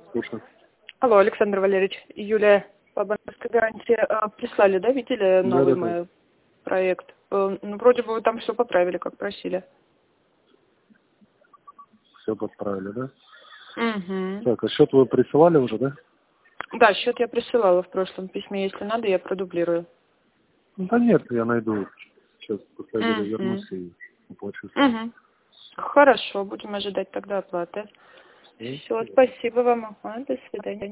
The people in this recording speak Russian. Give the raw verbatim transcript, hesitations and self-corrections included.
Слушаю. Алло, Александр Валерьевич, Юлия по банковской гарантии. А, прислали, да, видели Да, новый да, да. мой проект? Э, Ну, вроде бы вы там все поправили, как просили. Все подправили, да? Угу. Так, а счет вы присылали уже, да? Да, счет я присылала в прошлом письме. Если надо, я продублирую. Да нет, я найду. Сейчас после обеда Угу. вернусь и оплачу. Угу. Хорошо, будем ожидать тогда оплаты. Всё. Все, спасибо вам. Ага, до свидания.